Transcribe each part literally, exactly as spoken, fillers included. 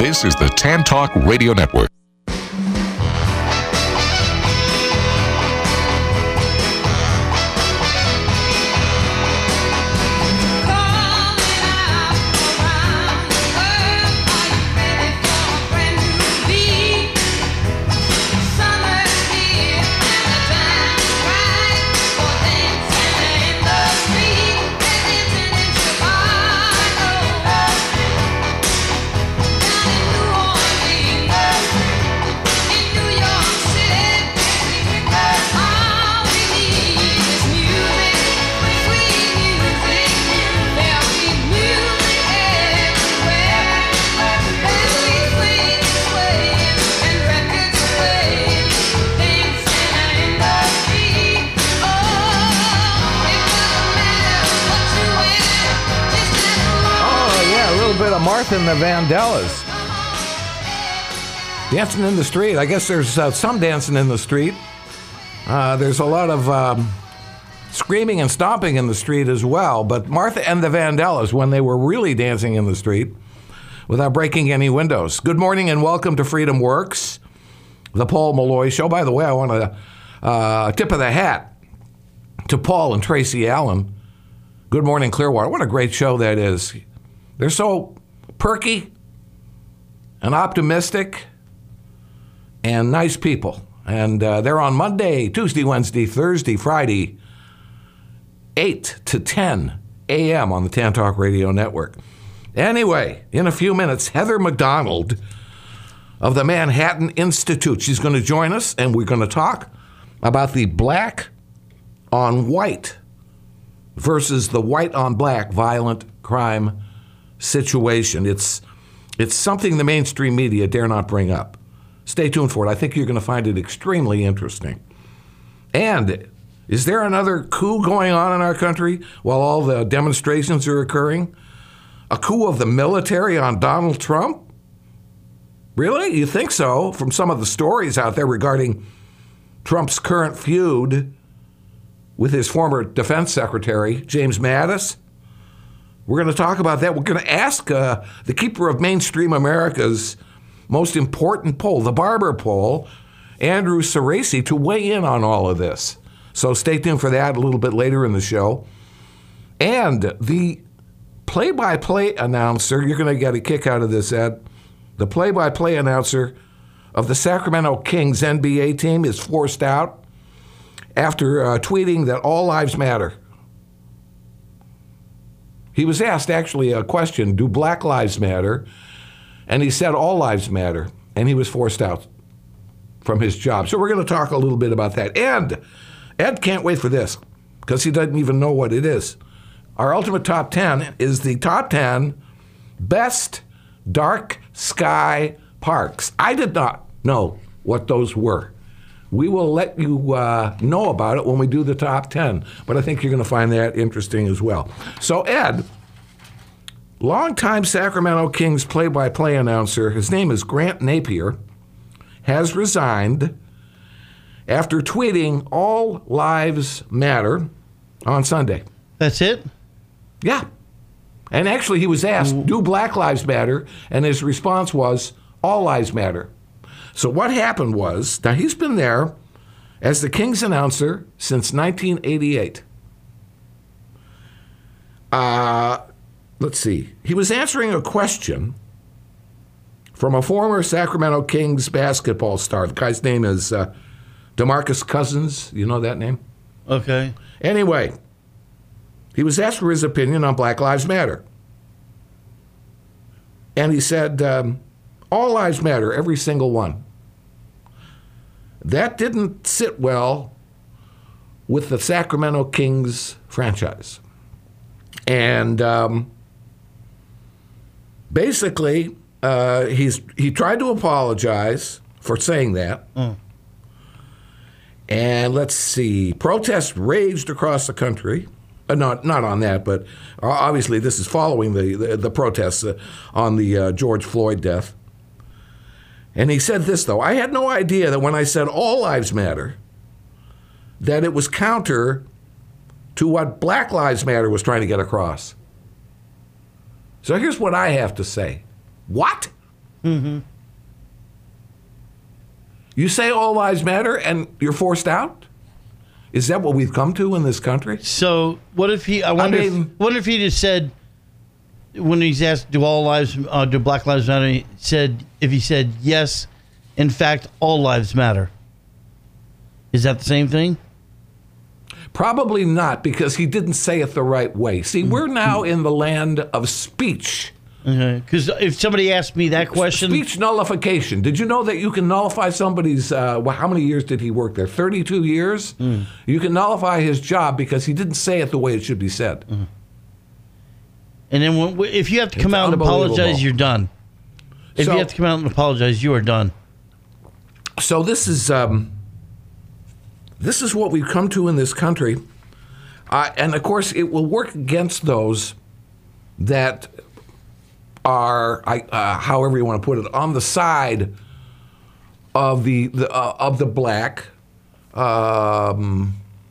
This is the Tan Talk Radio Network. Martha and the Vandellas. Dancing in the street. I guess there's uh, some dancing in the street. Uh, there's a lot of um, screaming and stomping in the street as well. But Martha and the Vandellas, when they were really dancing in the street without breaking any windows. Good morning and welcome to Freedom Works, the Paul Malloy Show. By the way, I want to uh, tip of the hat to Paul and Tracy Allen. Good morning, Clearwater. What a great show that is. They're so perky and optimistic and nice people. And uh, they're on Monday, Tuesday, Wednesday, Thursday, Friday, eight to ten a.m. on the Tan Talk Radio Network. Anyway, in a few minutes, Heather McDonald of the Manhattan Institute. She's going to join us, and we're going to talk about the black on white versus the white on black violent crime situation. It's it's something the mainstream media dare not bring up. Stay tuned for it. I think you're going to find it extremely interesting. And is there another coup going on in our country while all the demonstrations are occurring? A coup of the military on Donald Trump? Really? You think so? From some of the stories out there regarding Trump's current feud with his former defense secretary, James Mattis? We're going to talk about that. We're going to ask uh, the keeper of mainstream America's most important poll, the Barber poll, Andrew Cerasi, to weigh in on all of this. So stay tuned for that a little bit later in the show. And the play-by-play announcer, you're going to get a kick out of this, Ed. The play-by-play announcer of the Sacramento Kings N B A team is forced out after uh, tweeting that all lives matter. He was asked, actually, a question, do black lives matter? And he said all lives matter, and he was forced out from his job. So we're going to talk a little bit about that. And Ed can't wait for this, because he doesn't even know what it is. Our ultimate top ten is the top ten best dark sky parks. I did not know what those were. We will let you uh, know about it when we do the top ten, but I think you're going to find that interesting as well. So, Ed, longtime Sacramento Kings play-by-play announcer, his name is Grant Napier, has resigned after tweeting all lives matter on Sunday. That's it? Yeah. And actually, he was asked, do black lives matter? And his response was, all lives matter. So what happened was, now he's been there as the Kings announcer since nineteen eighty-eight. Uh, let's see. He was answering a question from a former Sacramento Kings basketball star. The guy's name is uh, DeMarcus Cousins. You know that name? Okay. Anyway, he was asked for his opinion on Black Lives Matter. And he said, um, all lives matter, every single one. That didn't sit well with the Sacramento Kings franchise. And um, basically, uh, he's he tried to apologize for saying that. Mm. And let's see, protests raged across the country. Uh, not not on that, but obviously this is following the, the, the protests uh, on the uh, George Floyd death. And he said this, though, I had no idea that when I said all lives matter, that it was counter to what Black Lives Matter was trying to get across. So here's what I have to say. What? Mm-hmm. You say all lives matter and you're forced out? Is that what we've come to in this country? So what if he, I wonder, I mean, if, what if he just said, when he's asked, do all lives, uh, do black lives matter, he said, if he said, yes, in fact, all lives matter. Is that the same thing? Probably not, because he didn't say it the right way. See, we're now in the land of speech. Because okay. if somebody asked me that question... Speech nullification. Did you know that you can nullify somebody's... Uh, well, how many years did he work there? thirty-two years? Mm. You can nullify his job because he didn't say it the way it should be said. Mm. And then when, if you have to come it's out and apologize, you're done. If so, you have to come out and apologize, you are done. So this is... Um, This is what we've come to in this country. Uh, and, of course, it will work against those that are, uh, however you want to put it, on the side of the, the uh, of the black um,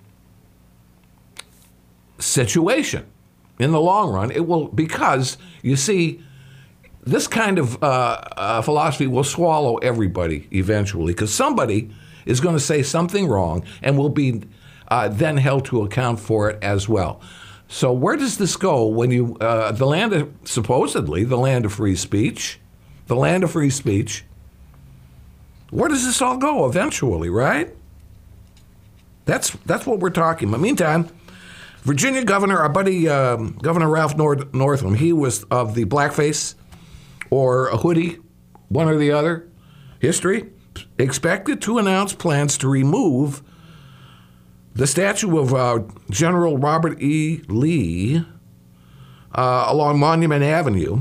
situation. In the long run, it will, because, you see, this kind of uh, uh, philosophy will swallow everybody eventually, because somebody is going to say something wrong and will be uh, then held to account for it as well. So where does this go when you, uh, the land of, supposedly, the land of free speech, the land of free speech, where does this all go eventually, right? That's that's what we're talking about. Meantime, Virginia Governor, our buddy um, Governor Ralph Nord- Northam, he was of the blackface or a hoodie, one or the other, history, expected to announce plans to remove the statue of uh, General Robert E. Lee uh, along Monument Avenue.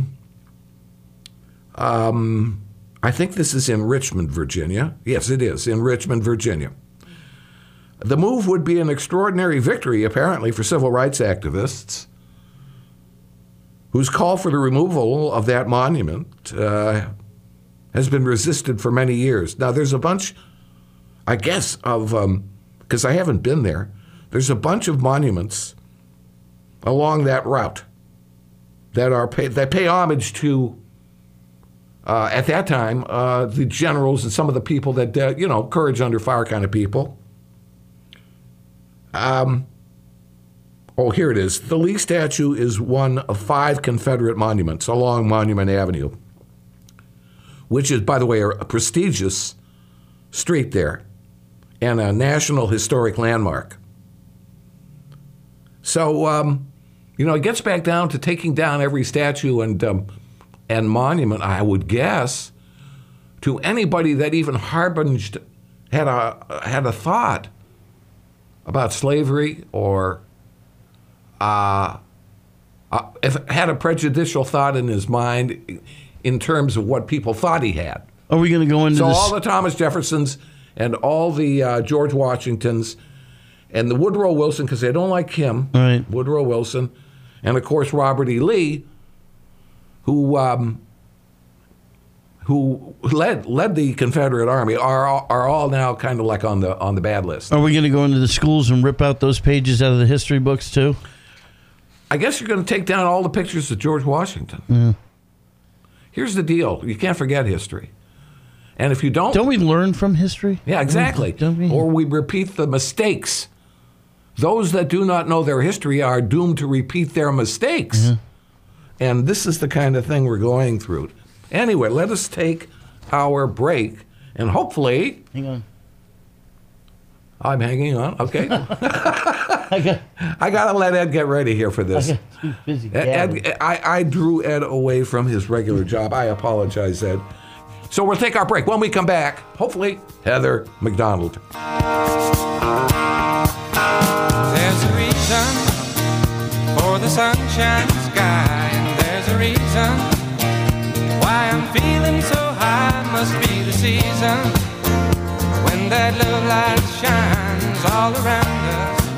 Um, I think this is in Richmond, Virginia. Yes, it is, in Richmond, Virginia. The move would be an extraordinary victory, apparently, for civil rights activists whose call for the removal of that monument uh, has been resisted for many years. Now, there's a bunch, I guess, of, because um, I haven't been there, there's a bunch of monuments along that route that are pay, that pay homage to, uh, at that time, uh, the generals and some of the people that, uh, you know, courage under fire kind of people. Um, oh, here it is. The Lee statue is one of five Confederate monuments along Monument Avenue, which is, by the way, a prestigious street there and a National Historic Landmark. So, um, you know, it gets back down to taking down every statue and um, and monument, I would guess, to anybody that even harbinged, had a, had a thought about slavery or uh, uh, if had a prejudicial thought in his mind in terms of what people thought he had. Are we going to go into so this? all the Thomas Jeffersons and all the uh, George Washingtons and the Woodrow Wilson, because they don't like him, right. Woodrow Wilson, and of course Robert E. Lee, who um, who led led the Confederate Army, are are all now kind of like on the on the bad list. Are we going to go into the schools and rip out those pages out of the history books too? I guess you're going to take down all the pictures of George Washington. Yeah. Here's the deal: you can't forget history, and if you don't, don't we learn from history? Yeah, exactly. Don't we? Or we repeat the mistakes. Those that do not know their history are doomed to repeat their mistakes. Mm-hmm. And this is the kind of thing we're going through. Anyway, let us take our break, and hopefully... Hang on. I'm hanging on. Okay. I got I got to let Ed get ready here for this. I got too busy Ed, Ed, I, I drew Ed away from his regular job. I apologize, Ed. So we'll take our break. When we come back, hopefully, Heather McDonald. There's a reason for the sunshine sky, and there's a reason why I'm feeling so high. Must be the season when that love light shines all around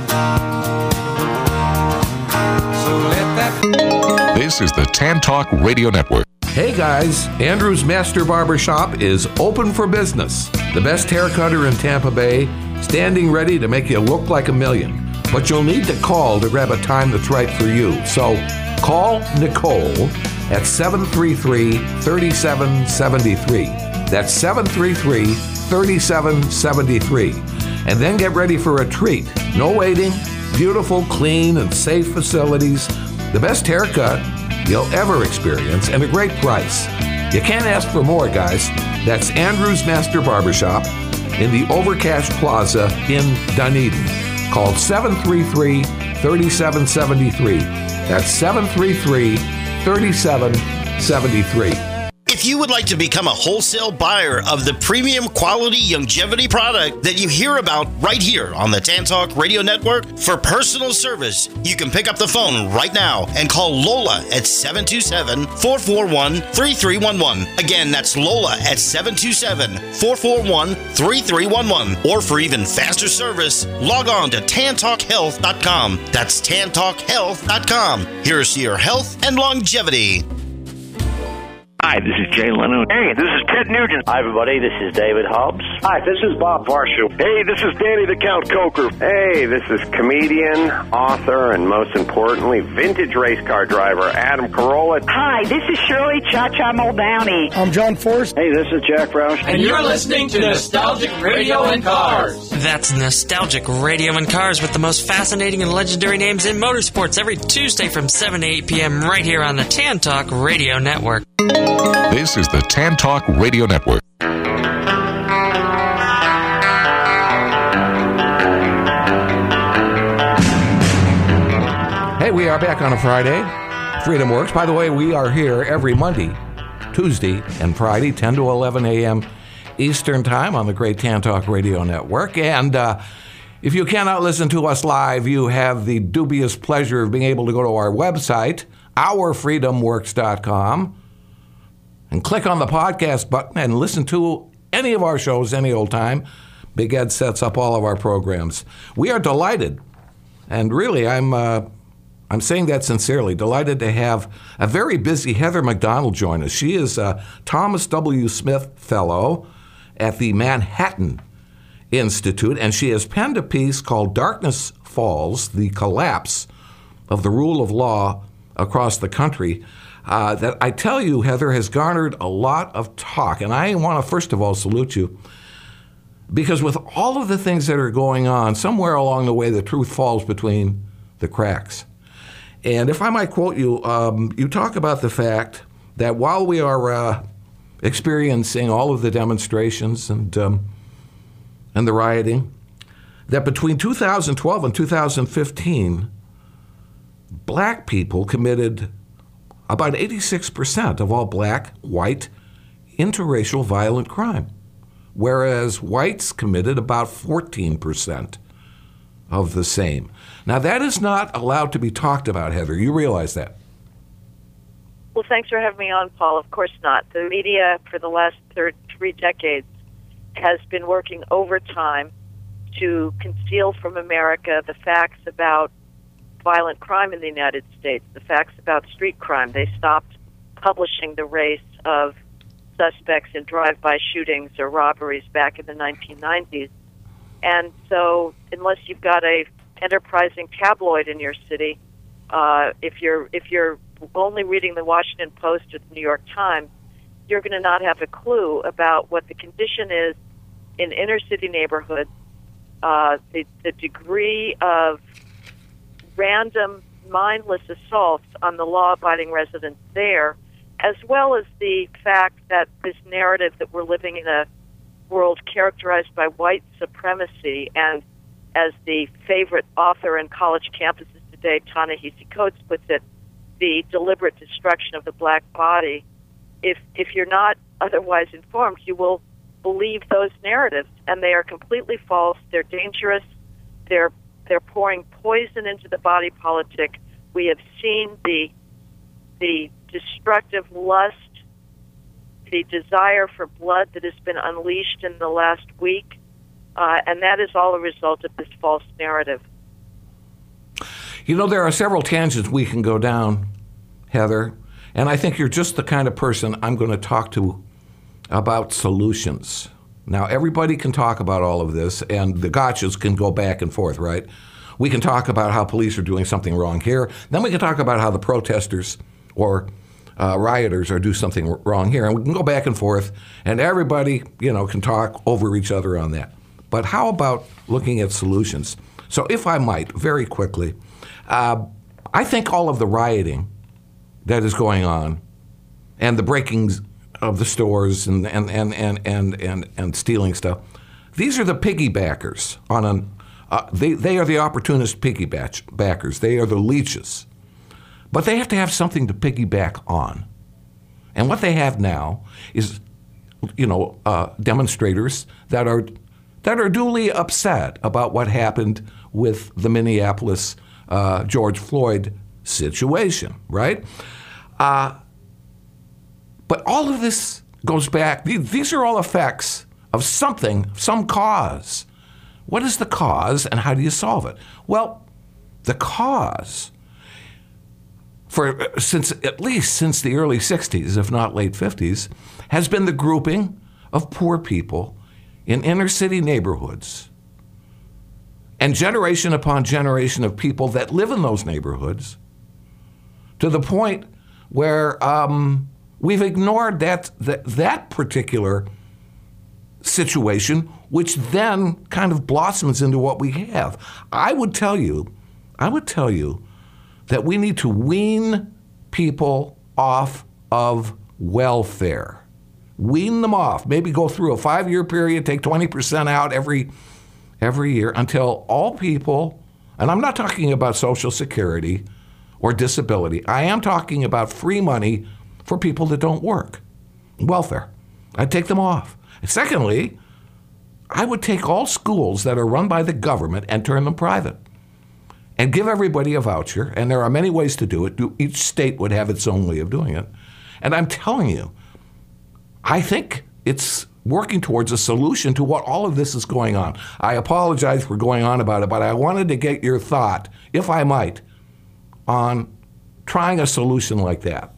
us. So let that... This is the Tan Talk Radio Network. Hey guys, Andrew's Master Barber Shop is open for business. The best hair cutter in Tampa Bay, standing ready to make you look like a million. But you'll need to call to grab a time that's right for you. So call Nicole at seven three three, three seven seven three. That's seven three three, three seven seven three. And then get ready for a treat. No waiting, beautiful, clean, and safe facilities, the best haircut you'll ever experience, and a great price. You can't ask for more, guys. That's Andrew's Master Barbershop in the Overcash Plaza in Dunedin. Call seven three three, three seven seven three. That's seven three three, three seven seven three. If you would like to become a wholesale buyer of the premium quality longevity product that you hear about right here on the Tan Talk Radio Network for personal service, you can pick up the phone right now and call Lola at seven two seven, four four one, three three one one. Again, that's Lola at seven two seven, four four one, three three one one. Or for even faster service, log on to tan talk health dot com. That's tan talk health dot com. Here's to your health and longevity. Hi, this is Jay Leno. Hey, this is Ted Nugent. Hi, everybody. This is David Hobbs. Hi, this is Bob Varsho. Hey, this is Danny the Count Coker. Hey, this is comedian, author, and most importantly, vintage race car driver Adam Carolla. Hi, this is Shirley Cha-Cha Muldowney. I'm John Force. Hey, this is Jack Roush. And you're listening to Nostalgic Radio and Cars. That's Nostalgic Radio and Cars with the most fascinating and legendary names in motorsports every Tuesday from seven to eight p.m. right here on the Tan Talk Radio Network. This is the Tan Talk Radio Network. Hey, we are back on a Friday. Freedom Works. By the way, we are here every Monday, Tuesday, and Friday, ten to eleven a.m. Eastern Time on the great Tan Talk Radio Network. And uh, if you cannot listen to us live, you have the dubious pleasure of being able to go to our website, our freedom works dot com. And click on the podcast button and listen to any of our shows any old time. Big Ed sets up all of our programs. We are delighted, and really, I'm uh, I'm saying that sincerely, delighted to have a very busy Heather McDonald join us. She is a Thomas W. Smith Fellow at the Manhattan Institute, and she has penned a piece called Darkness Falls, the Collapse of the Rule of Law Across the Country. Uh, that I tell you, Heather, has garnered a lot of talk. And I want to, first of all, salute you, because with all of the things that are going on, somewhere along the way, the truth falls between the cracks. And if I might quote you, um, you talk about the fact that while we are uh, experiencing all of the demonstrations and, um, and the rioting, that between two thousand twelve and two thousand fifteen, black people committed about eighty-six percent of all black, white, interracial violent crime, whereas whites committed about fourteen percent of the same. Now, that is not allowed to be talked about, Heather. You realize that? Well, thanks for having me on, Paul. Of course not. The media for the last third, three decades has been working overtime to conceal from America the facts about violent crime in the United States, the facts about street crime. They stopped publishing the race of suspects in drive-by shootings or robberies back in the nineteen nineties. And so unless you've got a enterprising tabloid in your city, uh, if you're if you're only reading the Washington Post or the New York Times, you're going to not have a clue about what the condition is in inner-city neighborhoods, uh, the, the degree of random, mindless assaults on the law-abiding residents there, as well as the fact that this narrative that we're living in a world characterized by white supremacy, and as the favorite author in college campuses today, Ta-Nehisi Coates, puts it, the deliberate destruction of the black body. If if you're not otherwise informed, you will believe those narratives, and they are completely false. They're dangerous. They're they're pouring poison into the body politic. We have seen the the destructive lust, the desire for blood that has been unleashed in the last week, uh, and that is all a result of this false narrative. You know, there are several tangents we can go down, Heather, and I think you're just the kind of person I'm going to talk to about solutions. Now, everybody can talk about all of this, and the gotchas can go back and forth, right? We can talk about how police are doing something wrong here. Then we can talk about how the protesters or uh, rioters or do something wrong here. And we can go back and forth, and everybody, you know, can talk over each other on that. But how about looking at solutions? So if I might, very quickly, uh, I think all of the rioting that is going on and the breakings of the stores and and, and, and, and, and, and stealing stuff, these are the piggybackers on an uh, they, they are the opportunist piggybackers. They are the leeches. But they have to have something to piggyback on. And what they have now is, you know, uh, demonstrators that are that are duly upset about what happened with the Minneapolis uh, George Floyd situation, right? Uh, but all of this goes back. These are all effects of something, some cause. What is the cause, and how do you solve it? Well, the cause, for since at least since the early sixties, if not late fifties, has been the grouping of poor people in inner city neighborhoods, and generation upon generation of people that live in those neighborhoods, to the point where um, we've ignored that, that that particular situation, which then kind of blossoms into what we have. I would tell you, I would tell you that we need to wean people off of welfare. Wean them off. Maybe go through a five-year period, take twenty percent out every every year until all people, and I'm not talking about Social Security or disability. I am talking about free money for people that don't work. Welfare. I'd take them off. Secondly, I would take all schools that are run by the government and turn them private and give everybody a voucher, and there are many ways to do it. Each state would have its own way of doing it. And I'm telling you, I think it's working towards a solution to what all of this is going on. I apologize for going on about it, but I wanted to get your thought, if I might, on trying a solution like that.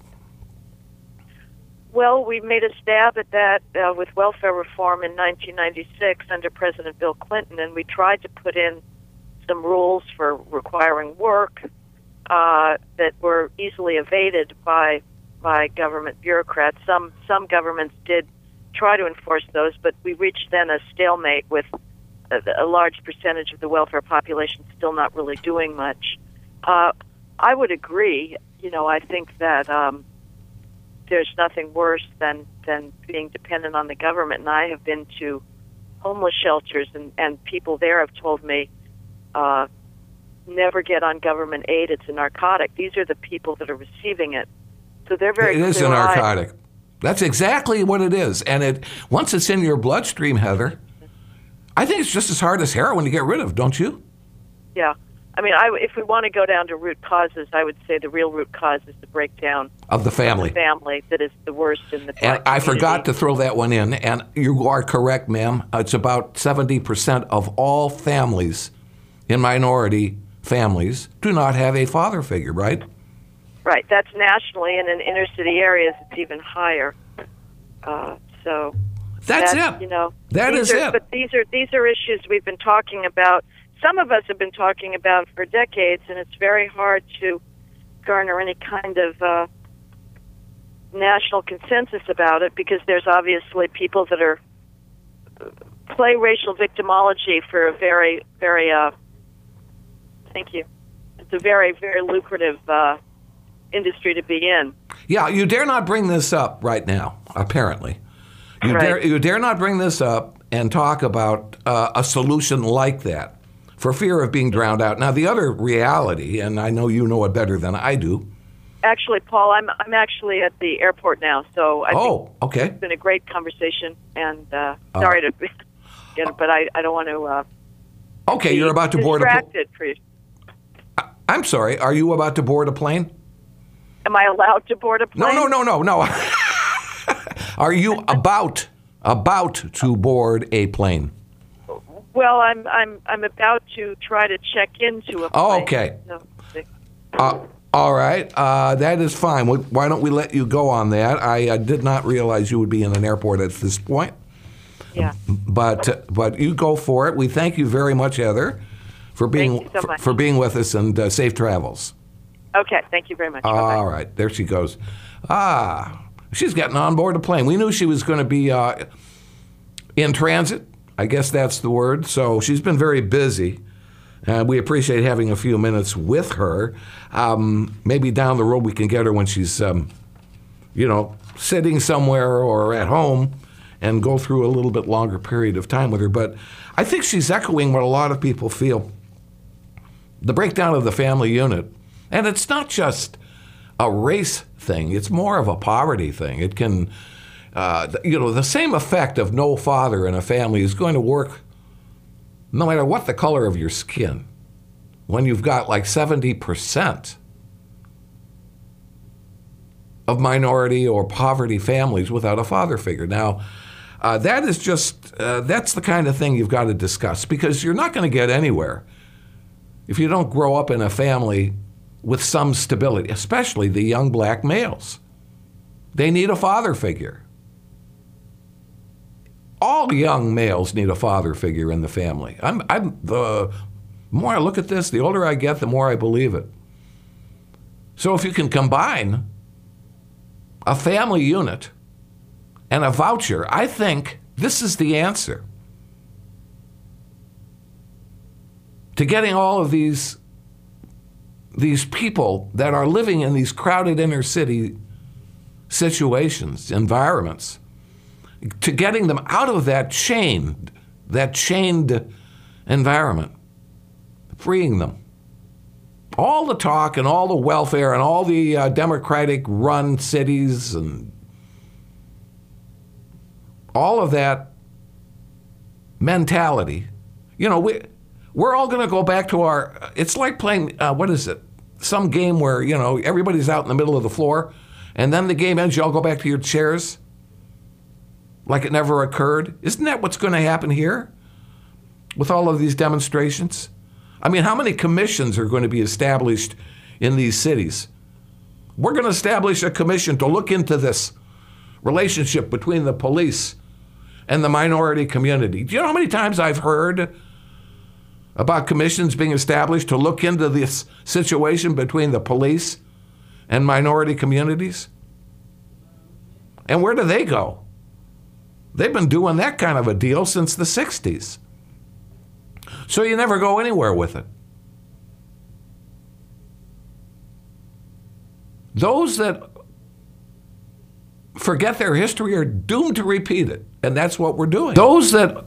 Well, we made a stab at that uh, with welfare reform in nineteen ninety-six under President Bill Clinton, and we tried to put in some rules for requiring work uh, that were easily evaded by by government bureaucrats. Some some governments did try to enforce those, but we reached then a stalemate with a, a large percentage of the welfare population still not really doing much. Uh, I would agree. You know, I think that um, there's nothing worse than, than being dependent on the government. And I have been to homeless shelters, and, and people there have told me, uh, never get on government aid. It's a narcotic. These are the people that are receiving it. So they're very It is a narcotic. That's exactly what it is. And it once it's in your bloodstream, Heather, I think it's just as hard as heroin to get rid of, don't you? Yeah. I mean, I, if we want to go down to root causes, I would say the real root cause is the breakdown of the family. Of the family that is the worst in the And I forgot to throw that one in, and you are correct, ma'am. It's about seventy percent of all families in minority families do not have a father figure, right? Right. That's nationally, and in inner city areas, it's even higher. Uh, so that's, that's it. You know, that is are, it. But these are these are issues we've been talking about. Some of us have been talking about for decades, and it's very hard to garner any kind of uh, national consensus about it because there's obviously people that are play racial victimology for a very, very. Uh, thank you. It's a very, very lucrative uh, industry to be in. Yeah, you dare not bring this up right now. Apparently, you right. dare you dare not bring this up and talk about uh, a solution like that, for fear of being drowned out. Now, the other reality, and I know you know it better than I do. Actually, Paul, I'm I'm actually at the airport now, so I oh, think okay. It's been a great conversation, and uh, sorry uh, to get it, but I, I don't want to. Uh, okay, you're about to board a plane. For you. I'm sorry. Are you about to board a plane? Am I allowed to board a plane? No, no, no, no, no. Are you about about to board a plane? Well, I'm I'm I'm about to try to check into a plane. Oh, okay. So, uh, all right. Uh, that is fine. Why don't we let you go on that? I uh, did not realize you would be in an airport at this point. Yeah. But uh, but you go for it. We thank you very much, Heather, for being so for, for being with us, and uh, safe travels. Okay. Thank you very much. All Bye-bye. right. There she goes. Ah, she's getting on board a plane. We knew she was going to be uh, in transit. I guess that's the word. So she's been very busy. Uh, we appreciate having a few minutes with her. Um, maybe down the road we can get her when she's, um, you know, sitting somewhere or at home and go through a little bit longer period of time with her. But I think she's echoing what a lot of people feel. The breakdown of the family unit. And it's not just a race thing. It's more of a poverty thing. It can, uh, you know, the same effect of no father in a family is going to work no matter what the color of your skin. When you've got like seventy percent of minority or poverty families without a father figure. Now, uh, that is just, uh, that's the kind of thing you've got to discuss, because you're not going to get anywhere if you don't grow up in a family with some stability, especially the young black males. They need a father figure. All young males need a father figure in the family. I'm, I'm, the more I look at this, the older I get, the more I believe it. So if you can combine a family unit and a voucher, I think this is the answer to getting all of these, these people that are living in these crowded inner city situations, environments, to getting them out of that chained, that chained environment, freeing them. All the talk and all the welfare and all the uh, Democratic-run cities and all of that mentality, you know, we, we're all going to go back to our, it's like playing, uh, what is it, some game where, you know, everybody's out in the middle of the floor, and then the game ends, you all go back to your chairs like it never occurred. Isn't that what's going to happen here with all of these demonstrations? I mean, how many commissions are going to be established in these cities? We're going to establish a commission to look into this relationship between the police and the minority community. Do you know how many times I've heard about commissions being established to look into this situation between the police and minority communities? And where do they go? They've been doing that kind of a deal since the sixties. So you never go anywhere with it. Those that forget their history are doomed to repeat it, and that's what we're doing. Those that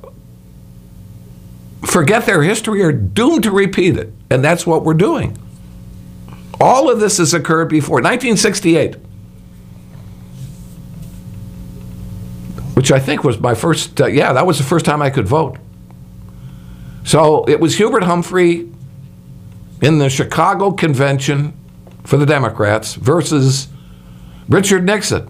forget their history are doomed to repeat it, and that's what we're doing. All of this has occurred before. nineteen sixty-eight. Which I think was my first, uh, yeah, that was the first time I could vote. So it was Hubert Humphrey in the Chicago Convention for the Democrats versus Richard Nixon.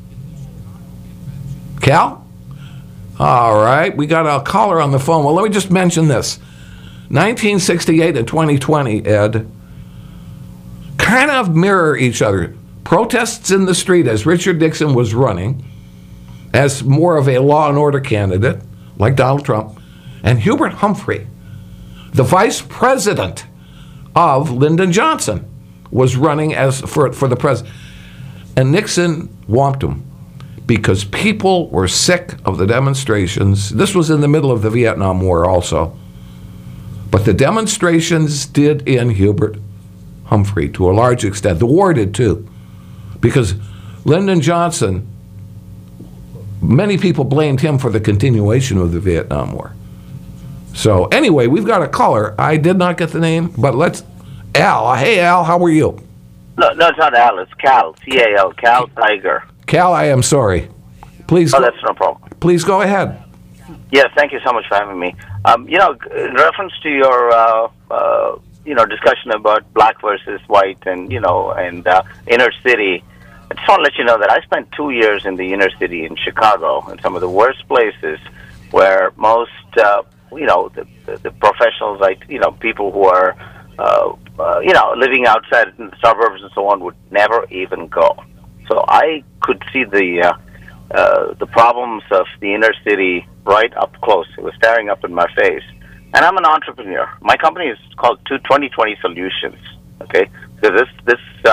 Cal? All right, we got a caller on the phone. Well, let me just mention this. nineteen sixty-eight and twenty twenty, Ed, kind of mirror each other. Protests in the street as Richard Nixon was running as more of a law and order candidate, like Donald Trump, and Hubert Humphrey, the vice president of Lyndon Johnson, was running as for, for the president. And Nixon whomped him because people were sick of the demonstrations. This was in the middle of the Vietnam War also. But the demonstrations did in Hubert Humphrey to a large extent. The war did too. Because Lyndon Johnson, many people blamed him for the continuation of the Vietnam War. So anyway, we've got a caller. I did not get the name, but let's, Al. Hey, Al, how are you? No, no, it's not Al. It's Cal. C A L. Cal Tiger. Cal, I am sorry. Please. Oh, that's no problem. Please go ahead. Yes, thank you so much for having me. Um, you know, in reference to your, uh, uh, you know, discussion about black versus white and, you know, and uh, inner city, I just want to let you know that I spent two years in the inner city in Chicago, in some of the worst places where most, uh, you know, the, the, the professionals, like, you know, people who are, uh, uh, you know, living outside in the suburbs and so on would never even go. So I could see the uh, uh, the problems of the inner city right up close. It was staring up in my face. And I'm an entrepreneur. My company is called twenty twenty Solutions, okay? So this, this uh,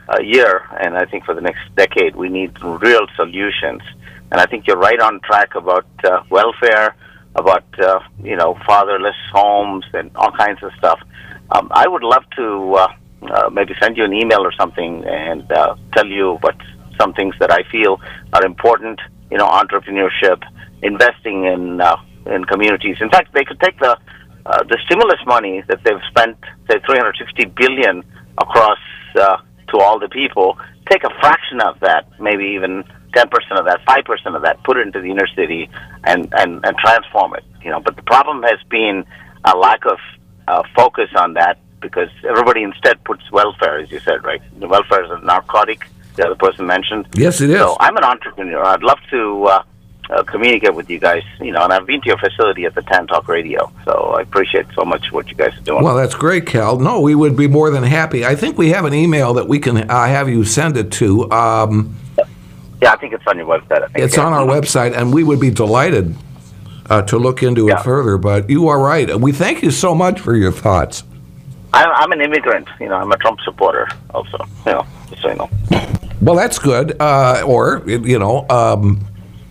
uh, year, and I think for the next decade, we need real solutions. And I think you're right on track about uh, welfare, about uh, you know fatherless homes, and all kinds of stuff. Um, I would love to uh, uh, maybe send you an email or something and uh, tell you what some things that I feel are important. You know, entrepreneurship, investing in uh, in communities. In fact, they could take the uh, the stimulus money that they've spent, say, three hundred sixty billion dollars across uh, to all the people, take a fraction of that, maybe even ten percent of that, five percent of that, put it into the inner city and, and, and transform it. You know, but the problem has been a lack of uh, focus on that, because everybody instead puts welfare, as you said, right? The welfare is a narcotic, the other person mentioned. Yes, it is. So I'm an entrepreneur. I'd love to uh, uh, communicate with you guys, you know, and I've been to your facility at the Tan Talk Radio, so I appreciate so much what you guys are doing. Well, that's great, Cal. No, we would be more than happy. I think we have an email that we can uh, have you send it to. Um, yeah, I think it's on your website. I think it's yeah. on our website, and we would be delighted uh, to look into yeah. it further. But you are right. We thank you so much for your thoughts. I'm, I'm an immigrant. You know, I'm a Trump supporter also, you know, just so you know. Well, that's good. Uh, or, you know, um,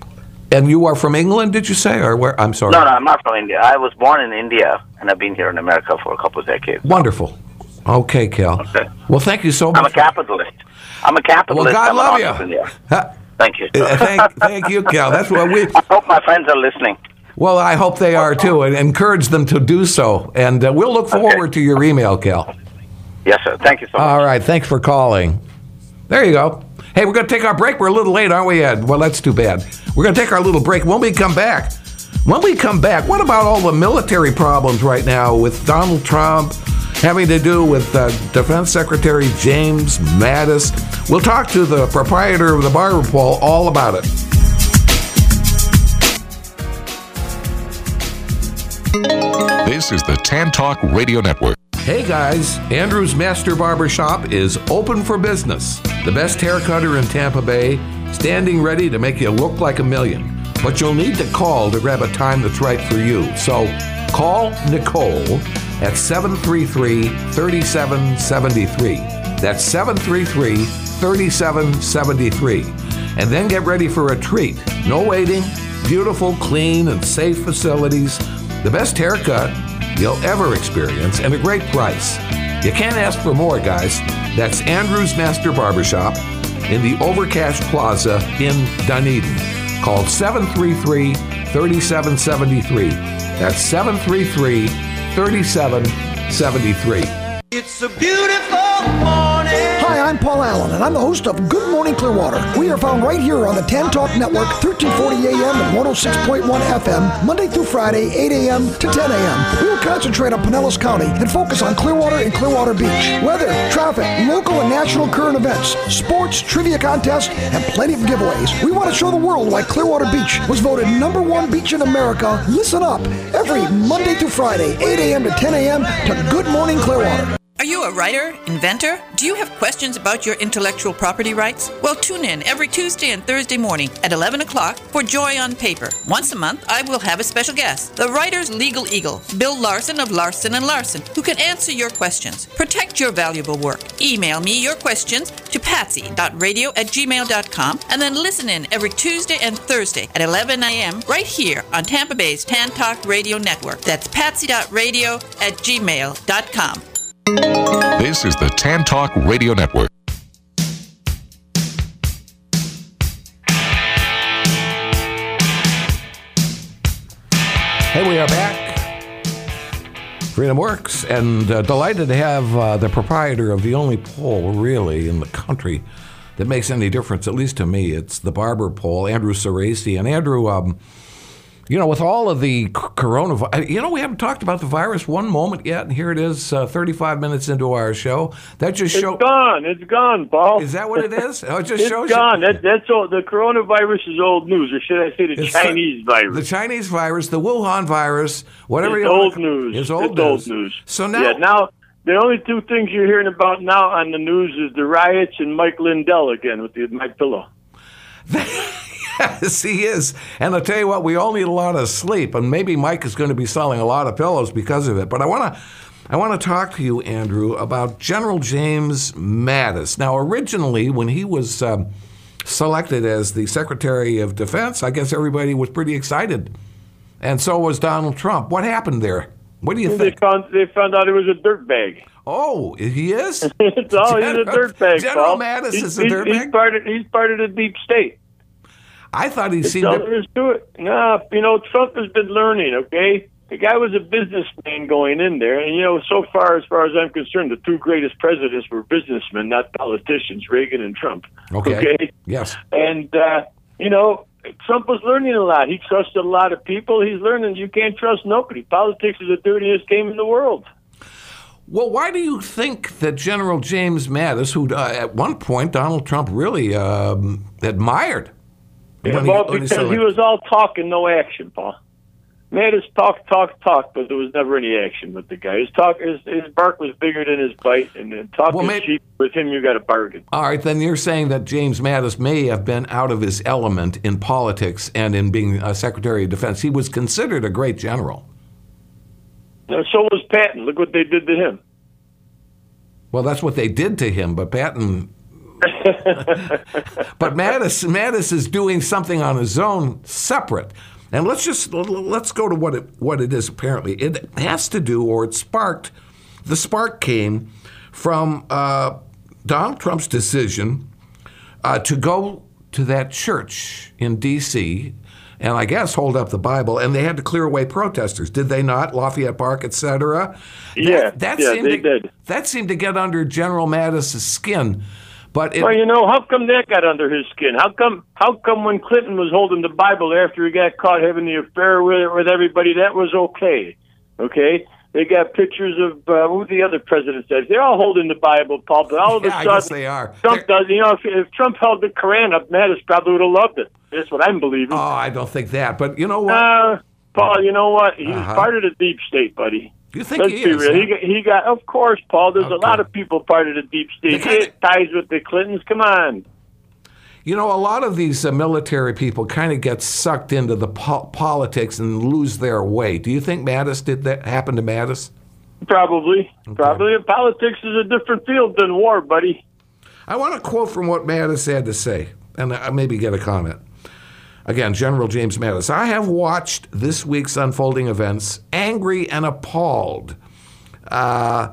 and you are from England, did you say? Or where? I'm sorry. No, no, I'm not from India. I was born in India, and I've been here in America for a couple of decades. Wonderful. Okay, Cal. Okay. Well, thank you so much. I'm a capitalist. I'm a capitalist. Well, God I'm love an you. entrepreneur. Huh? Thank you. Uh, thank, thank you, Cal. That's what we... I hope my friends are listening. Well, I hope they are, too, and encourage them to do so. And uh, we'll look forward okay. to your email, Cal. Yes, sir. Thank you so much. All right. Thanks for calling. There you go. Hey, we're going to take our break. We're a little late, aren't we, Ed? Well, that's too bad. We're going to take our little break. When we come back, when we come back, what about all the military problems right now with Donald Trump having to do with uh, Defense Secretary James Mattis? We'll talk to the proprietor of the Barber Pole all about it. This is the Tan Talk Radio Network. Hey guys, Andrew's Master Barber Shop is open for business. The best haircutter in Tampa Bay, standing ready to make you look like a million. But you'll need to call to grab a time that's right for you. So call Nicole at seven three three, three seven seven three. That's seven three three, three seven seven three. And then get ready for a treat. No waiting, beautiful, clean, and safe facilities. The best haircut you'll ever experience, and a great price. You can't ask for more, guys. That's Andrew's Master Barbershop in the Overcash Plaza in Dunedin. Call seven three three, three seven seven three. That's seven three three, three seven seven three. It's a beautiful morning. Hi, I'm Paul Allen, and I'm the host of Good Morning Clearwater. We are found right here on the Tan Talk Network, thirteen forty A M and one oh six point one F M, Monday through Friday, eight A M to ten A M We will concentrate on Pinellas County and focus on Clearwater and Clearwater Beach. Weather, traffic, local and national current events, sports, trivia contests, and plenty of giveaways. We want to show the world why Clearwater Beach was voted number one beach in America. Listen up every Monday through Friday, eight A M to ten A M to Good Morning Clearwater. Are you a writer, inventor? Do you have questions about your intellectual property rights? Well, tune in every Tuesday and Thursday morning at eleven o'clock for Joy on Paper. Once a month, I will have a special guest, the writer's legal eagle, Bill Larson of Larson and Larson, who can answer your questions. Protect your valuable work. Email me your questions to patsy dot radio at gmail dot com and then listen in every Tuesday and Thursday at eleven A M right here on Tampa Bay's Tan Talk Radio Network. That's patsy dot radio at gmail dot com. This is the Tan Talk Radio Network. Hey, we are back. Freedom Works, and uh, delighted to have uh, the proprietor of the only pole, really, in the country that makes any difference, at least to me. It's the Barber Pole, Andrew Cerasi. And Andrew, um, you know, with all of the coronavirus, you know, we haven't talked about the virus one moment yet, and here it is, uh, thirty-five minutes into our show. That just shows. It's gone. It's gone, Paul. Is that what it is? Oh, it just it's shows gone. You. That, that's all. The coronavirus is old news, or should I say the it's Chinese the, virus? The Chinese virus, the Wuhan virus, whatever it's you old want. news. It's old it's news. old news. So now, yeah, now the only two things you're hearing about now on the news is the riots and Mike Lindell again with the My Pillow. Yes, he is. And I'll tell you what, we all need a lot of sleep, and maybe Mike is going to be selling a lot of pillows because of it. But I want to I want to talk to you, Andrew, about General James Mattis. Now, originally, when he was um, selected as the Secretary of Defense, I guess everybody was pretty excited. And so was Donald Trump. What happened there? What do you they think? Found, they found out he was a dirtbag. Oh, he is? oh, he's a dirtbag, General Paul. Mattis he's, is a he's, dirtbag? He's part, of, he's part of the deep state. I thought he seemed all to... there is to it. Nah, you know, Trump has been learning, okay? The guy was a businessman going in there, and, you know, so far, as far as I'm concerned, the two greatest presidents were businessmen, not politicians, Reagan and Trump. Okay. okay? Yes. And, uh, you know, Trump was learning a lot. He trusted a lot of people. He's learning you can't trust nobody. Politics is the dirtiest game in the world. Well, why do you think that General James Mattis, who uh, at one point Donald Trump really um, admired, Yeah, when well, he, when because he, he was all talk and no action, Paul. Mattis talk, talk, talk, but there was never any action with the guy. His talk, his, his bark was bigger than his bite, and then talk Well, is maybe- cheap. With him, you got a bargain. All right, then you're saying that James Mattis may have been out of his element in politics and in being a Secretary of Defense. He was considered a great general. Now, so was Patton. Look what they did to him. Well, that's what they did to him, but Patton... but Mattis, Mattis is doing something on his own, separate. And let's just let's go to what it what it is. Apparently, it has to do, or it sparked. The spark came from uh, Donald Trump's decision uh, to go to that church in D C and I guess hold up the Bible, and they had to clear away protesters, did they not? Lafayette Park, et cetera. Yeah, that, that yeah, seemed they to, did. That seemed to get under General Mattis's skin. But it, well, you know, how come that got under his skin? How come? How come when Clinton was holding the Bible after he got caught having the affair with with everybody, that was okay? Okay, they got pictures of uh, who the other president says they're all holding the Bible, Paul. But all of a yeah, I sudden, guess they are. Trump does. You know, if, if Trump held the Koran up, Mattis probably would have loved it. That's what I'm believing. Oh, I don't think that. But you know what, uh, Paul? You know what? He's Uh-huh. part of the deep state, buddy. You think Let's he be is? real. Huh? He got, he got, of course, Paul. There's Okay. a lot of people part of the deep state. kinda- He had ties with the Clintons. Come on. You know, a lot of these uh, military people kind of get sucked into the po- politics and lose their way. Do you think Mattis did that happen to Mattis? Probably. Probably. Politics is a different field than war, buddy. I want to quote from what Mattis had to say, and uh, maybe get a comment. Again, General James Mattis. I have watched this week's unfolding events angry and appalled. Uh,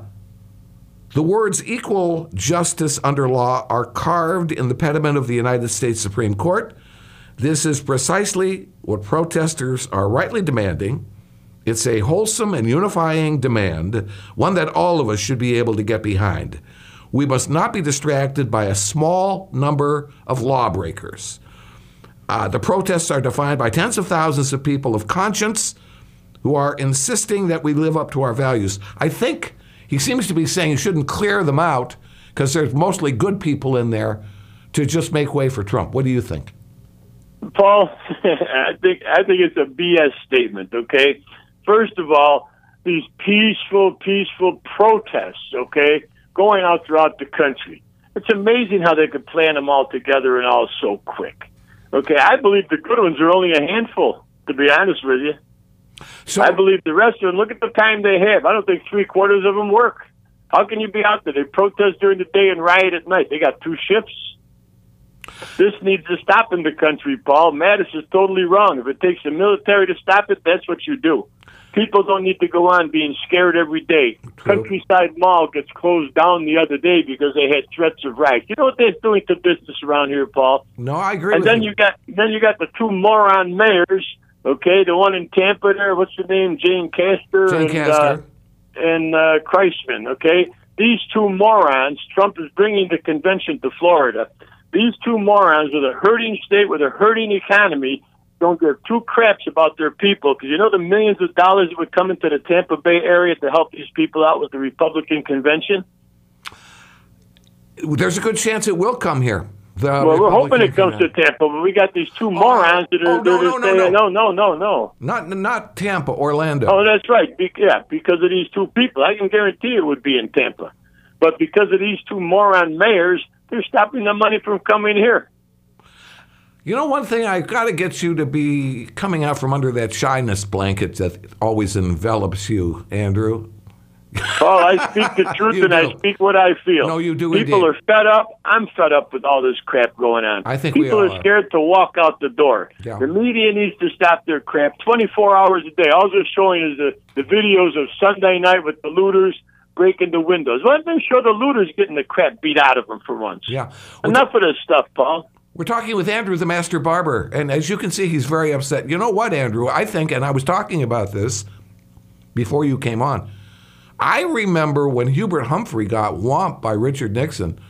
the words equal justice under law are carved in the pediment of the United States Supreme Court. This is precisely what protesters are rightly demanding. It's a wholesome and unifying demand, one that all of us should be able to get behind. We must not be distracted by a small number of lawbreakers. Uh, the protests are defined by tens of thousands of people of conscience who are insisting that we live up to our values. I think he seems to be saying you shouldn't clear them out because there's mostly good people in there to just make way for Trump. What do you think? Paul, I think I think it's a B S statement, okay? First of all, these peaceful, peaceful protests, okay, going out throughout the country. It's amazing how they could plan them all together and all so quick. Okay, I believe the good ones are only a handful, to be honest with you. So, I believe the rest of them, look at the time they have. I don't think three quarters of them work. How can you be out there? They protest during the day and riot at night. They got two shifts. This needs to stop in the country, Paul. Mattis is totally wrong. If it takes the military to stop it, that's what you do. People don't need to go on being scared every day. True. Countryside Mall gets closed down the other day because they had threats of riots. You know what they're doing to business around here, Paul? No, I agree And with then you. you got then you got the two moron mayors. Okay, the one in Tampa there. What's her name? Jane Castor Jane and Castor. Uh, and uh, Kreisman. Okay, these two morons. Trump is bringing the convention to Florida. These two morons with a hurting state with a hurting economy don't give two craps about their people, because you know the millions of dollars that would come into the Tampa Bay area to help these people out with the Republican convention? There's a good chance it will come here. The Well, we're hoping Republican it comes to convention. Tampa, but we got these two morons that are, oh, no, that are no, no, saying, no. no, no, no, no. Not not Tampa, Orlando. Oh, that's right. Be- yeah, because of these two people. I can guarantee it would be in Tampa. But because of these two moron mayors, they're stopping the money from coming here. You know, one thing I've got to get you to be coming out from under that shyness blanket that always envelops you, Andrew. Paul, I speak the truth You and I do. speak what I feel. No, you do People indeed. are fed up. I'm fed up with all this crap going on. I think we People all are are. scared to walk out the door. Yeah. The media needs to stop their crap twenty-four hours a day. All they're showing is the, the videos of Sunday night with the looters breaking the windows. Why don't they show the looters getting the crap beat out of them for once? Yeah. Enough of this stuff, Paul. We're talking with Andrew, the master barber, and as you can see, he's very upset. You know what, Andrew? I think, and I was talking about this before you came on, I remember when Hubert Humphrey got whomped by Richard Nixon,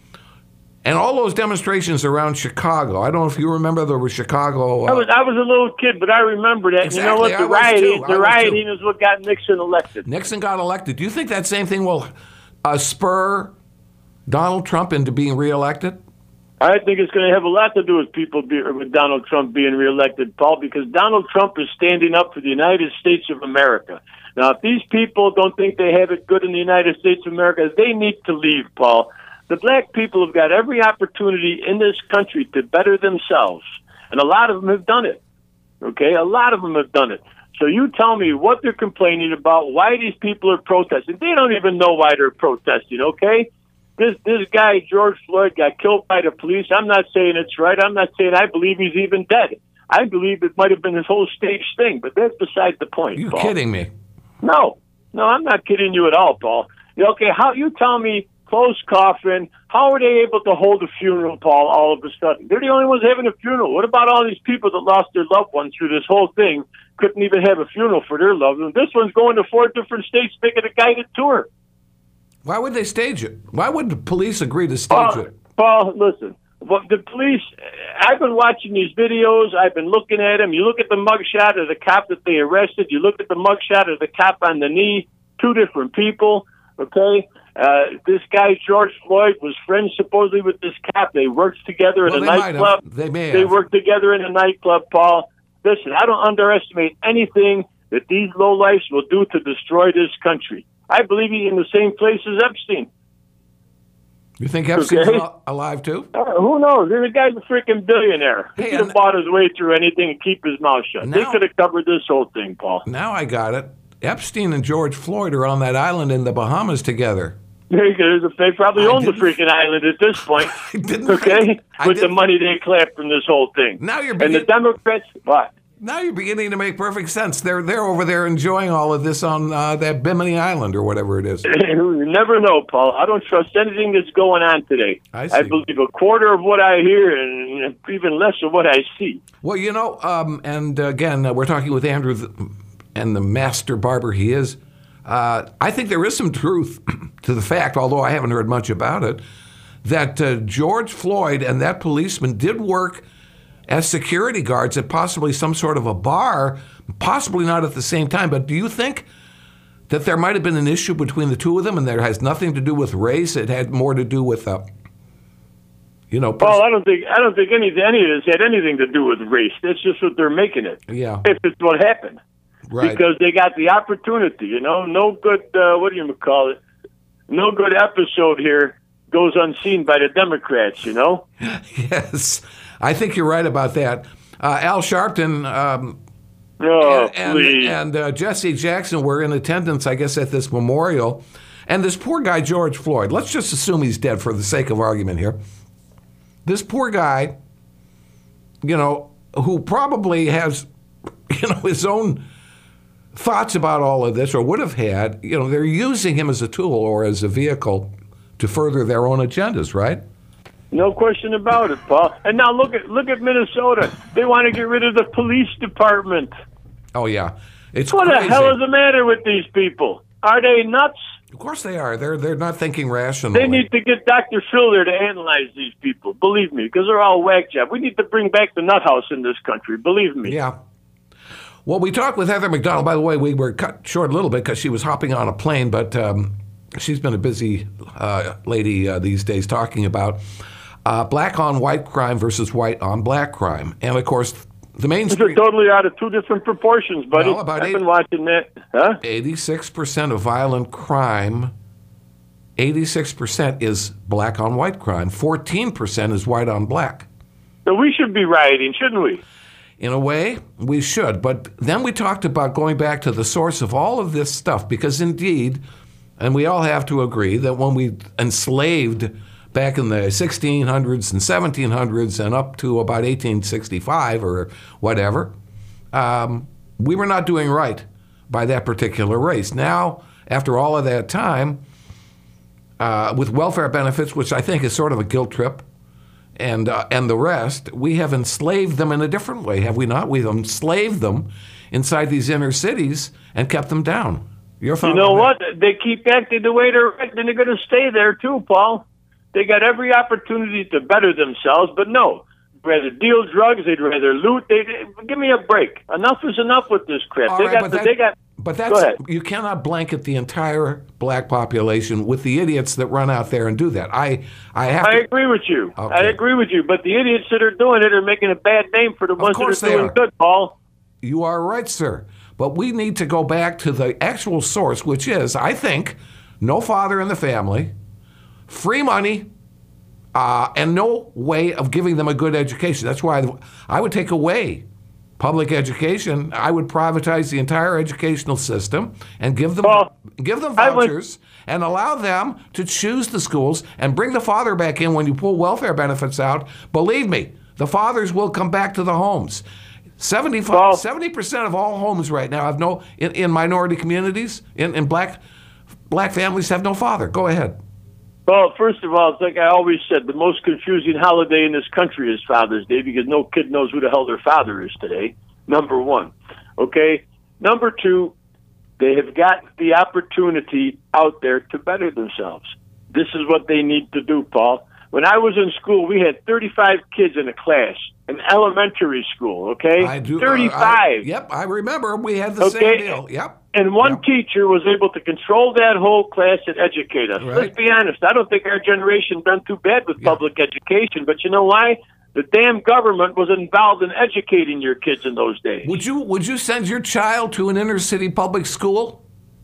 and all those demonstrations around Chicago. I don't know if you remember there was Chicago. Uh, I was I was a little kid, but I remember that. Exactly, You know what? I The was too. rioting, I the was rioting too. is what got Nixon elected. Nixon got elected. Do you think that same thing will uh, spur Donald Trump into being reelected? I think it's going to have a lot to do with people be, with Donald Trump being reelected, Paul, because Donald Trump is standing up for the United States of America. Now, if these people don't think they have it good in the United States of America, they need to leave, Paul. The black people have got every opportunity in this country to better themselves, and a lot of them have done it. Okay, a lot of them have done it. So you tell me what they're complaining about, why these people are protesting. They don't even know why they're protesting, okay? This this guy, George Floyd, got killed by the police. I'm not saying it's right. I'm not saying I believe he's even dead. I believe it might have been this whole stage thing, but that's beside the point, You're Paul. kidding me. No. No, I'm not kidding you at all, Paul. Okay, how you tell me, closed coffin, how are they able to hold a funeral, Paul, all of a sudden? They're the only ones having a funeral. What about all these people that lost their loved ones through this whole thing, couldn't even have a funeral for their loved ones? This one's going to four different states making a guided tour. Why would they stage it? Why would the police agree to stage Paul, it? Paul, listen. Well, the police, I've been watching these videos. I've been looking at them. You look at the mugshot of the cop that they arrested. You look at the mugshot of the cop on the knee. Two different people, okay? Uh, this guy, George Floyd, was friends supposedly with this cop. They worked together in Well, a they might nightclub. have. They may They have. worked together in a nightclub, Paul. Listen, I don't underestimate anything that these lowlifes will do to destroy this country. I believe he's in the same place as Epstein. You think Epstein's Okay. al- alive too? Uh, who knows? The guy's a freaking billionaire. He Hey, could have and- bought his way through anything and keep his mouth shut. they Now- could have covered this whole thing, Paul. Now I got it. Epstein and George Floyd are on that island in the Bahamas together. There you go. They probably I own the didn't- freaking island at this point. didn't okay? think- I With the didn't- money they clapped from this whole thing. Now you're And the begin- Democrats, what? Now you're beginning to make perfect sense. They're they're over there enjoying all of this on uh, that Bimini Island or whatever it is. You never know, Paul. I don't trust anything that's going on today. I see. believe a quarter of what I hear and even less of what I see. Well, you know, um, and again, uh, we're talking with Andrew, th- and the master barber he is. Uh, I think there is some truth to the fact, although I haven't heard much about it, that uh, George Floyd and that policeman did work as security guards at possibly some sort of a bar, possibly not at the same time. But do you think that there might have been an issue between the two of them, and that has nothing to do with race? It had more to do with, uh, you know, Paul, I don't think I don't think any any of this had anything to do with race. That's just what they're making it. yeah, If it's what happened. right. Because they got the opportunity, you know. No good, uh, what do you call it? No good episode here goes unseen by the Democrats, you know. Yes, I think you're right about that. Uh, Al Sharpton um, Oh, and, please. and uh, Jesse Jackson were in attendance, I guess, at this memorial. And this poor guy, George Floyd, let's just assume he's dead for the sake of argument here. This poor guy, you know, who probably has, you know, his own thoughts about all of this, or would have had, you know, they're using him as a tool or as a vehicle to further their own agendas, right? No question about it, Paul. And now look at look at Minnesota. They want to get rid of the police department. Oh, yeah. It's What crazy. the hell is the matter with these people? Are they nuts? Of course they are. They're they're not thinking rationally. They need to get Doctor Phil there to analyze these people. Believe me, because they're all whack job. We need to bring back the nut house in this country. Believe me. Yeah. Well, we talked with Heather McDonald. By the way, we were cut short a little bit because she was hopping on a plane, but um, she's been a busy uh, lady uh, these days talking about uh, black on white crime versus white on black crime. And, of course, the These are mainstream... totally out of two different proportions, buddy. Well, about I've eight- been watching that. Huh? eighty-six percent of violent crime, eighty-six percent is black on white crime. fourteen percent is white on black. So we should be rioting, shouldn't we? In a way, we should. But then we talked about going back to the source of all of this stuff, because indeed, And we all have to agree that when we enslaved back in the sixteen hundreds and seventeen hundreds and up to about eighteen sixty-five or whatever, um, we were not doing right by that particular race. Now, after all of that time, uh, with welfare benefits, which I think is sort of a guilt trip, and uh, and the rest, we have enslaved them in a different way, have we not? We've enslaved them inside these inner cities and kept them down. Your you know what? They keep acting the way they're acting. They're going to stay there too, Paul. They got every opportunity to better themselves, but no. They'd rather deal drugs. They'd rather loot. They, they give me a break. Enough is enough with this crap. All they right, got. but The, that- they got. But Go that's ahead. you cannot blanket the entire black population with the idiots that run out there and do that. I I have. I to, agree with you. Okay. I agree with you. But the idiots that are doing it are making a bad name for the ones that course are they doing are. good, Paul. You are right, sir. But we need to go back to the actual source, which is, I think, no father in the family, free money, uh, and no way of giving them a good education. That's why I would take away public education. I would privatize the entire educational system and give them Well, give them I would- vouchers and allow them to choose the schools and bring the father back in when you pull welfare benefits out. Believe me, the fathers will come back to the homes. seventy-five, Well- seventy percent of all homes right now have no, in, in minority communities, in, in black black families have no father. Go ahead. Well, first of all, it's like I always said, the most confusing holiday in this country is Father's Day because no kid knows who the hell their father is today, number one. Okay? Number two, they have got the opportunity out there to better themselves. This is what they need to do, Paul. When I was in school, we had thirty-five kids in a class, an elementary school, okay? I do. thirty-five. I, yep, I remember we had the Okay. same deal. Yep. And one teacher was able to control that whole class and educate us. Right. Let's be honest. I don't think our generation done too bad with public education, but you know why? The damn government was involved in educating your kids in those days. Would you would you send your child to an inner city public school?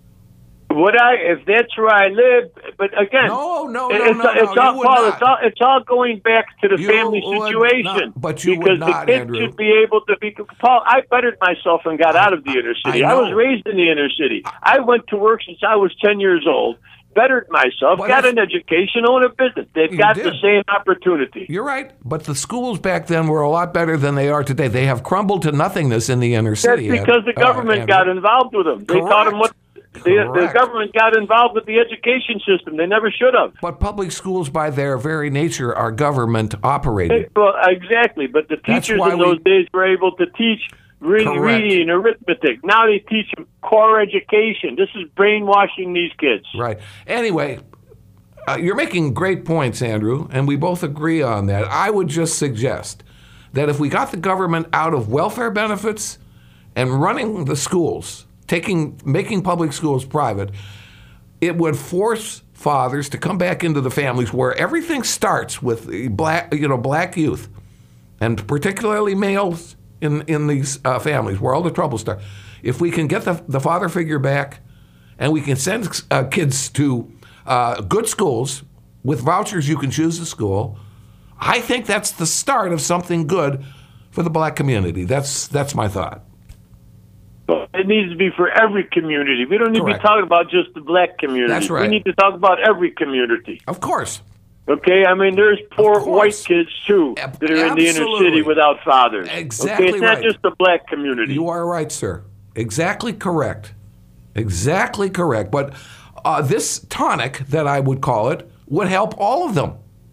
Would I, if that's where I live? But again, No, no, it- no, it's, no, it's no, all, you would Paul, not. it's all it's all going back to the You family would situation. not, but you would because not, the kids Andrew. should be able to be. Paul, I bettered myself and got out of the inner city. I I, was know. raised in the inner city. I went to work since I was ten years old. Bettered myself, But got if- an education, own a business. They've You got did. the same opportunity. You're right, but the schools back then were a lot better than they are today. They have crumbled to nothingness in the inner That's city. because the uh, government Andrew. got involved with them. They taught them what. The, the Correct. government got involved with the education system. They never should have. But public schools, by their very nature, are government operated. Well, exactly. But the That's teachers why in those we- days were able to teach reading, Correct. reading, arithmetic. Now they teach them core education. This is brainwashing these kids. Right. Anyway, uh, you're making great points, Andrew, and we both agree on that. I would just suggest that if we got the government out of welfare benefits and running the schools, taking making public schools private, it would force fathers to come back into the families where everything starts with the black, you know, black youth, and particularly males in in these uh, families where all the trouble starts. If we can get the the father figure back, and we can send uh, kids to uh, good schools with vouchers, you can choose the school. I think that's the start of something good for the black community. That's that's my thought. It needs to be for every community. We don't need Correct. to be talking about just the black community. That's right. We need to talk about every community. Of course. Okay, I mean, there's poor course. white kids, too, that are in the inner Absolutely. city without fathers. Exactly Okay, it's not right. just the black community. You are right, sir. Exactly correct. Exactly correct. But uh, this tonic, that I would call it, would help all of them.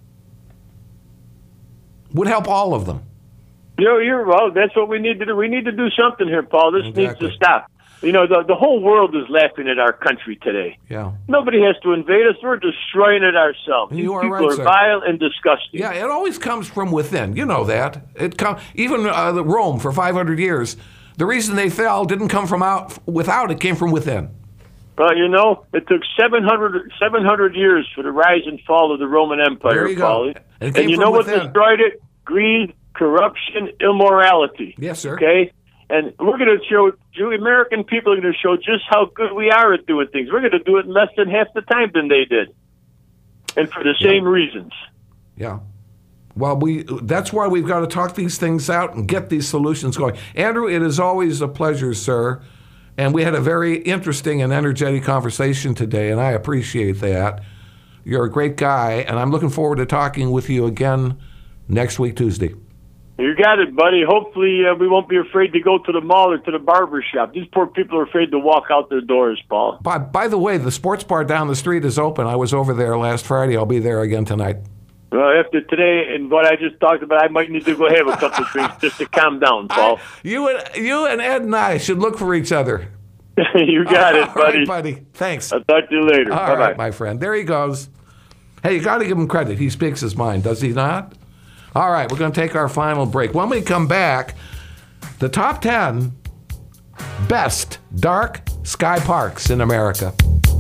Would help all of them. You know, you're well. That's what we need to do. We need to do something here, Paul. This Exactly. needs to stop. You know, the the whole world is laughing at our country today. Yeah. Nobody has to invade us. We're destroying it ourselves. You These are people right, are sir. vile and disgusting. Yeah, it always comes from within. You know that. It come even uh, the Rome for five hundred years. The reason they fell didn't come from out without. It came from within. Well, you know, it took seven hundred, seven hundred years for the rise and fall of the Roman Empire, There you go. Paul. And it And came you from know what within. destroyed it? Greed, corruption, immorality. Yes, sir. Okay? And we're going to show, Jew American people are going to show just how good we are at doing things. We're going to do it in less than half the time than they did. And for the same reasons. Yeah. Well, we that's why we've got to talk these things out and get these solutions going. Andrew, it is always a pleasure, sir. And we had a very interesting and energetic conversation today, and I appreciate that. You're a great guy, and I'm looking forward to talking with you again next week, Tuesday. You got it, buddy. Hopefully uh, we won't be afraid to go to the mall or to the barber shop. These poor people are afraid to walk out their doors, Paul. By, by the way, the sports bar down the street is open. I was over there last Friday. I'll be there again tonight. Well, after today and what I just talked about, I might need to go have a couple of drinks just to calm down, Paul. I, you, and, you and Ed and I should look for each other. You got it, All buddy. right, buddy. Thanks. I'll talk to you later. All Bye-bye. right, my friend. There he goes. Hey, you got to give him credit. He speaks his mind, does he not? All right, we're going to take our final break. When we come back, the top ten best dark sky parks in America.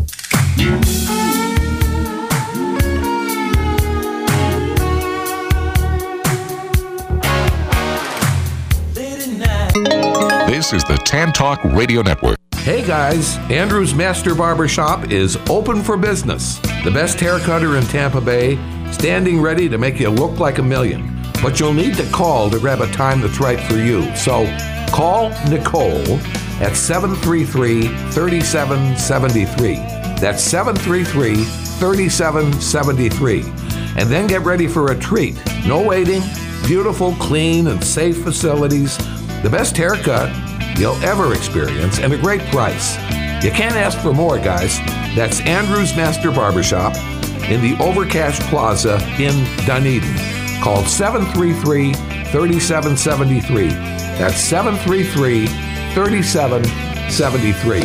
This is the Tan Talk Radio Network. Hey guys, Andrew's Master Barber Shop is open for business. The best hair cutter in Tampa Bay, standing ready to make you look like a million. But you'll need to call to grab a time that's right for you. So call Nicole at seven three three, three seven seven three. That's seven three three, three seven seven three. And then get ready for a treat. No waiting, beautiful, clean, and safe facilities. The best haircut you'll ever experience, and a great price. You can't ask for more, guys. That's Andrew's Master Barbershop in the Overcash Plaza in Dunedin. Call seven three three, three seven seven three. That's seven three three, three seven seven three.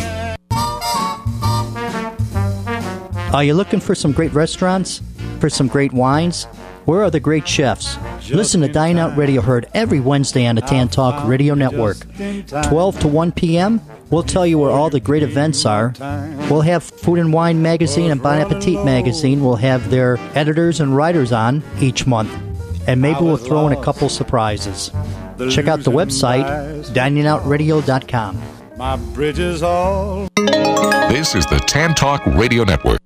Are you looking for some great restaurants? For some great wines? Where are the great chefs? Listen to Dine Out Radio, heard every Wednesday on the Tan Talk Radio Network. twelve to one p.m., we'll tell you where all the great events are. We'll have Food and Wine Magazine and Bon Appetit Magazine. We'll have their editors and writers on each month. And maybe we'll throw in a couple surprises. Check out the website, dining out radio dot com. My bridges all. This is the Tan Talk Radio Network.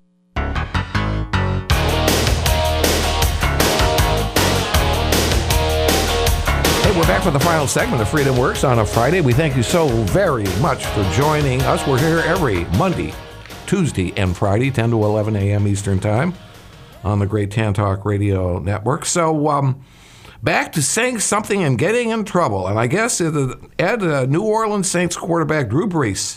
We're back for the final segment of Freedom Works on a Friday. We thank you so very much for joining us. We're here every Monday, Tuesday, and Friday, ten to eleven a.m. Eastern Time on the great Tan Talk Radio Network. So um, back to saying something and getting in trouble. And I guess uh, Ed, uh, New Orleans Saints quarterback Drew Brees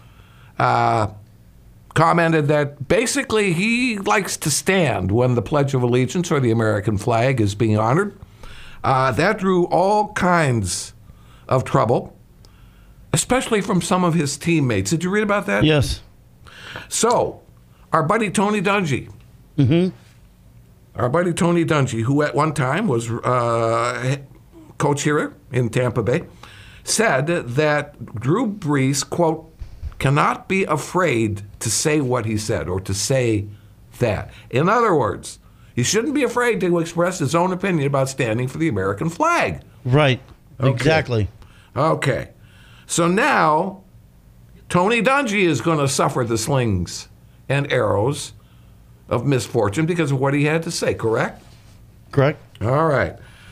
uh, commented that basically he likes to stand when the Pledge of Allegiance or the American flag is being honored. Uh, that drew all kinds of trouble, especially from some of his teammates. Did you read about that? Yes. So, our buddy Tony Dungy, mm-hmm. our buddy Tony Dungy, who at one time was uh, coach here in Tampa Bay, said that Drew Brees, quote, cannot be afraid to say what he said or to say that. In other words, he shouldn't be afraid to express his own opinion about standing for the American flag. Right. Okay. Exactly. Okay. So now, Tony Dungy is going to suffer the slings and arrows of misfortune because of what he had to say, correct? Correct. All right.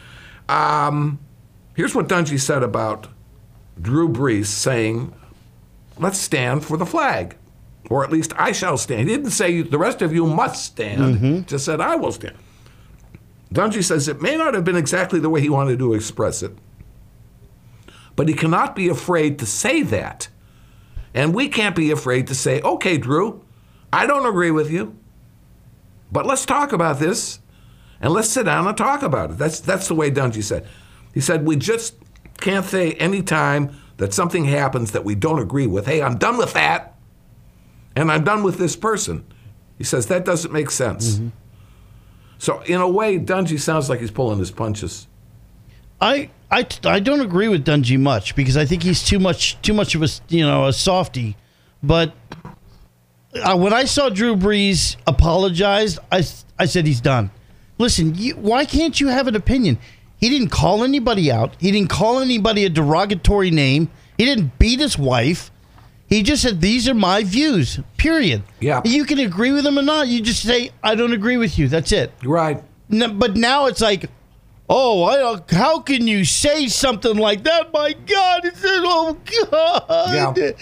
Um, here's what Dungy said about Drew Brees saying, let's stand for the flag. Or at least I shall stand. He didn't say the rest of you must stand. Mm-hmm. Just said I will stand. Dungy says it may not have been exactly the way he wanted to express it, but he cannot be afraid to say that. And we can't be afraid to say, okay, Drew, I don't agree with you, but let's talk about this, and let's sit down and talk about it. That's, that's the way Dungy said. He said, we just can't say any time that something happens that we don't agree with, hey, I'm done with that. And I'm done with this person. He says, that doesn't make sense. Mm-hmm. So, in a way, Dungy sounds like he's pulling his punches. I, I, I don't agree with Dungy much because I think he's too much too much of a, you know, a softy. But uh, when I saw Drew Brees apologize, I, I said he's done. Listen, you, why can't you have an opinion? He didn't call anybody out. He didn't call anybody a derogatory name. He didn't beat his wife. He just said, these are my views, period. Yeah. You can agree with them or not. You just say, I don't agree with you. That's it. Right. No, but now it's like, Oh, I don't, how can you say something like that? My God. It's, oh, God. Yeah.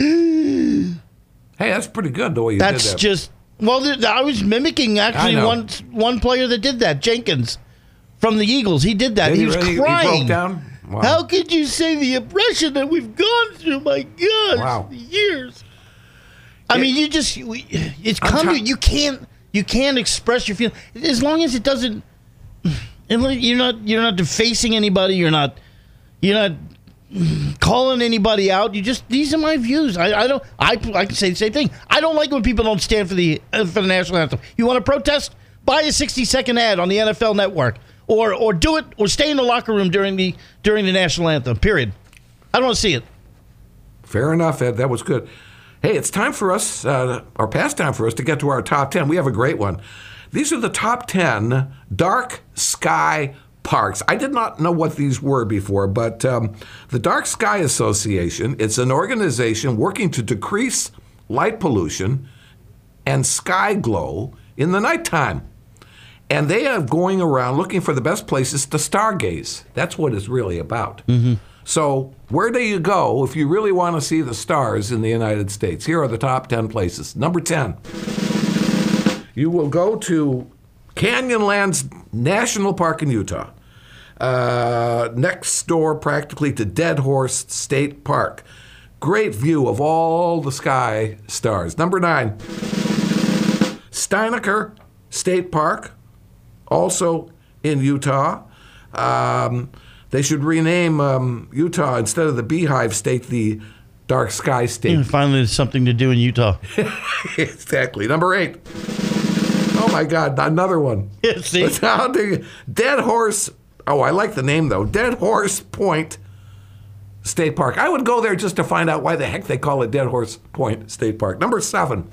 Hey, that's pretty good, the way you That's did that. just, well, th- I was mimicking actually I know. one one player that did that, Jenkins from the Eagles. He did that. Did he he was really? He crying. broke down? Wow. How could you say the impression that we've gone through? My God, Wow. years. I It- mean, you just, we- it's I'm come to, ta- you can't, you can't express your feelings as long as it doesn't, unless you're not, you're not defacing anybody. You're not, you're not calling anybody out. You just, these are my views. I, I don't, I, I can say the same thing. I don't like when people don't stand for the uh, for the national anthem. You want to protest? Buy a sixty second ad on the N F L Network, or or do it, or stay in the locker room during the during the national anthem. Period. I don't want to see it. Fair enough, Ed. That was good. Hey, it's time for us, uh, or past time for us, to get to our top ten. We have a great one. These are the top ten dark sky parks. I did not know what these were before, but um, the Dark Sky Association, it's an organization working to decrease light pollution and sky glow in the nighttime. And they are going around looking for the best places to stargaze. That's what it's really about. Mm-hmm. So where do you go if you really want to see the stars in the United States? Here are the top ten places. Number ten, you will go to Canyonlands National Park in Utah, uh, next door practically to Dead Horse State Park. Great view of all the sky stars. Number nine, Steinecker State Park, also in Utah. Um, they should rename um, Utah, instead of the Beehive State, the Dark Sky State. Yeah, finally, there's something to do in Utah. Exactly. Number eight. Oh, my God, another one. Yeah, see? How do you- Dead Horse, oh, I like the name, though. Dead Horse Point State Park. I would go there just to find out why the heck they call it Dead Horse Point State Park. Number seven.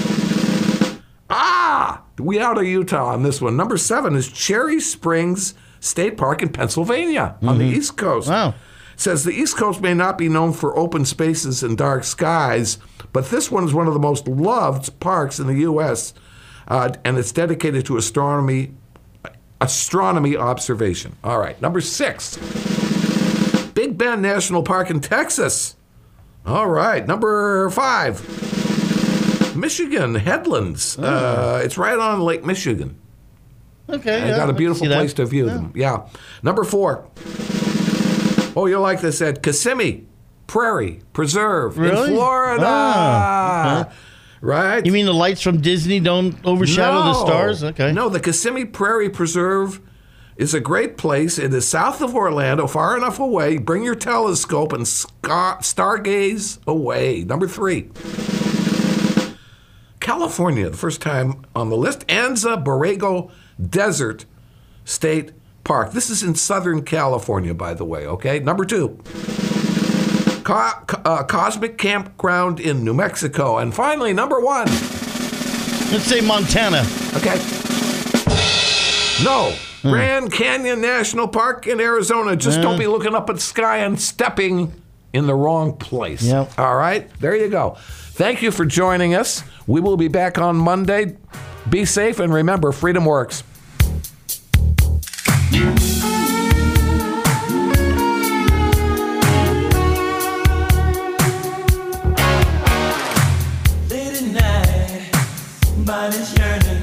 Ah, we out of Utah on this one. Number seven is Cherry Springs State Park in Pennsylvania on the East Coast. Wow. It says the East Coast may not be known for open spaces and dark skies, but this one is one of the most loved parks in the U S, uh, and it's dedicated to astronomy astronomy observation. All right, number six, Big Bend National Park in Texas. All right, number five, Michigan Headlands. Oh. Uh, it's right on Lake Michigan. Okay. I yeah, got a I beautiful can see place that. to view Yeah. them. Yeah. Number four. Oh, you'll like this, Ed. Kissimmee Prairie Preserve Really? in Florida. Ah, okay. Right? You mean the lights from Disney don't overshadow the No. stars? Okay. No, the Kissimmee Prairie Preserve is a great place. It is south of Orlando, far enough away. Bring your telescope and scar- stargaze away. Number three. California, the first time on the list. Anza Borrego Desert State Park. This is in Southern California, by the way, okay? Number two. Co- uh, Cosmic Campground in New Mexico. And finally, number one. Let's say Montana. Okay. No. Hmm. Grand Canyon National Park in Arizona. Just Yeah. don't be looking up at the sky and stepping in the wrong place. Yep. All right? There you go. Thank you for joining us. We will be back on Monday. Be safe and remember, freedom works.